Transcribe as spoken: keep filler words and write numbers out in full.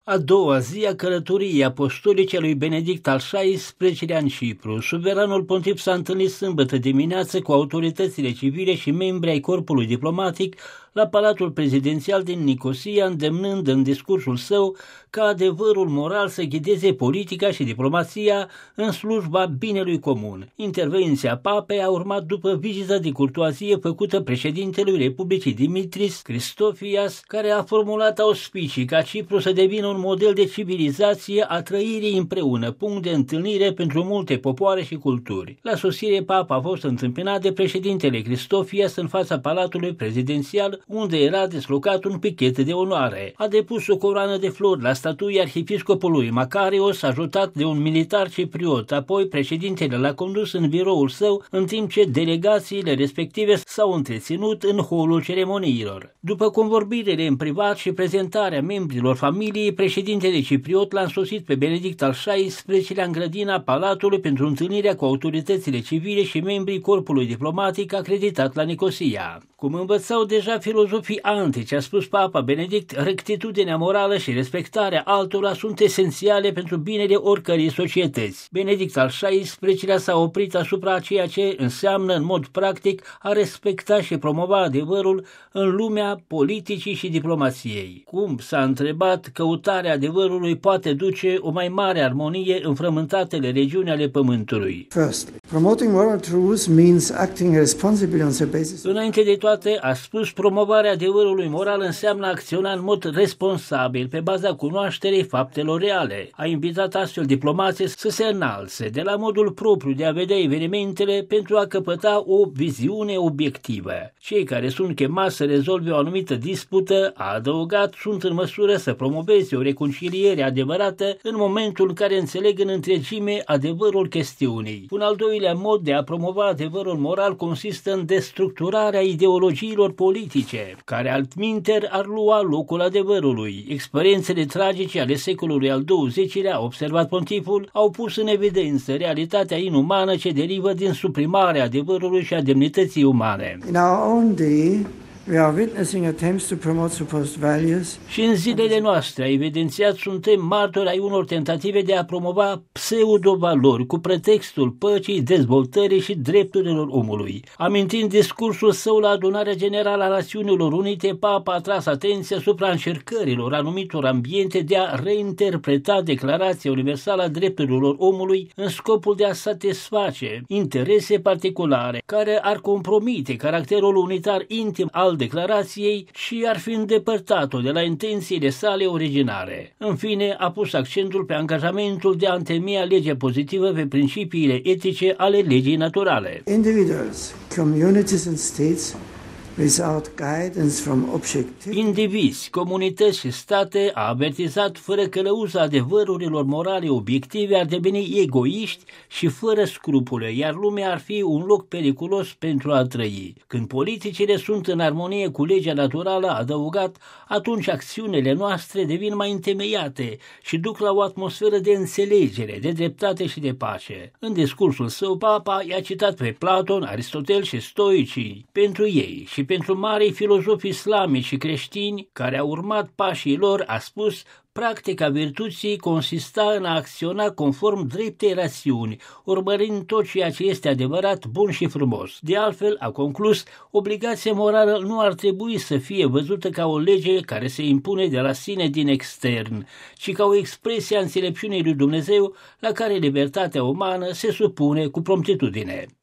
A doua zi a călătoriei apostolice a lui Benedict al șaisprezecelea în Cipru, suveranul pontif s-a întâlnit sâmbătă dimineață cu autoritățile civile și membri ai corpului diplomatic la Palatul Prezidențial din Nicosia, îndemnând în discursul său ca adevărul moral să ghideze politica și diplomația în slujba binelui comun. Intervenția papei a urmat după vizita de curtoazie făcută președintelui Republicii Dimitris Christofias, care a formulat auspicii ca Cipru să devină un model de civilizație a trăirii împreună, punct de întâlnire pentru multe popoare și culturi. La sosire, papa a fost întâmpinat de președintele Christofias în fața Palatului Prezidențial, unde era deslocat un pichet de onoare. A depus o coroană de flori la statuia arhiepiscopului Macarios, ajutat de un militar cipriot. Apoi președintele l-a condus în biroul său, în timp ce delegațiile respective s-au întreținut în holul ceremoniilor. După convorbirile în privat și prezentarea membrilor familiei, președintele cipriot l-a însoțit pe Benedict al șaisprezecelea în grădina Palatului pentru întâlnirea cu autoritățile civile și membrii corpului diplomatic acreditat la Nicosia. Cum învățau deja filozofii antici, a spus Papa Benedict, rectitudinea morală și respectarea altora sunt esențiale pentru binele oricărei societăți. Benedict al șaisprezecelea s-a oprit asupra ceea ce înseamnă în mod practic a respecta și promova adevărul în lumea politicii și diplomației. Cum, s-a întrebat, căutarea adevărului poate duce o mai mare armonie în frământatele regiuni ale pământului. Firstly, promoting moral truth means acting responsibly on the basis. Înainte de toate, a spus, promovarea adevărului moral înseamnă a acționa în mod responsabil pe baza cunoașterii faptelor reale. A invitat astfel diplomații să se înalțe de la modul propriu de a vedea evenimentele pentru a căpăta o viziune obiectivă. Cei care sunt chemați să rezolve o anumită dispută, a adăugat, sunt în măsură să promoveze o reconciliere adevărată în momentul în care înțeleg în întregime adevărul chestiunii. Un al doilea mod de a promova adevărul moral consistă în destructurarea ideologiilor politice, care altminteri ar lua locul adevărului. Experiențele tragice ale secolului al douăzecilea, a observat pontiful, au pus în evidență realitatea inumană ce derivă din suprimarea adevărului și a demnității umane. In our own day, we are witnessing attempts to promote supposed values. Și în zilele noastre, a evidențiat, suntem martori ai unor tentative de a promova pseudo-valori cu pretextul păcii, dezvoltării și drepturilor omului. Amintind discursul său la Adunarea Generală a Națiunilor Unite, Papa a tras atenția asupra încercărilor anumitor ambiente de a reinterpreta Declarația Universală a Drepturilor Omului în scopul de a satisface interese particulare, care ar compromite caracterul unitar intim al declarației și ar fi îndepărtat-o de la intențiile sale originare. În fine, a pus accentul pe angajamentul de a întemeia legea pozitivă pe principiile etice ale legii naturale. Individuals, communities and states without guidance from objective. Indivizi, comunități și state, a avertizat, fără călăuza adevărurilor morale obiective, ar deveni egoiști și fără scrupule, iar lumea ar fi un loc periculos pentru a trăi. Când politicile sunt în armonie cu legea naturală, a adăugat, atunci acțiunile noastre devin mai întemeiate și duc la o atmosferă de înțelegere, de dreptate și de pace. În discursul său, Papa i-a citat pe Platon, Aristotel și stoicii. Pentru ei și pentru marii filozofi islamici și creștini care au urmat pașii lor, a spus, practica virtuții consista în a acționa conform dreptei rațiuni, urmărind tot ceea ce este adevărat, bun și frumos. De altfel, a conclus, obligația morală nu ar trebui să fie văzută ca o lege care se impune de la sine din extern, ci ca o expresie a înțelepciunii lui Dumnezeu la care libertatea umană se supune cu promptitudine.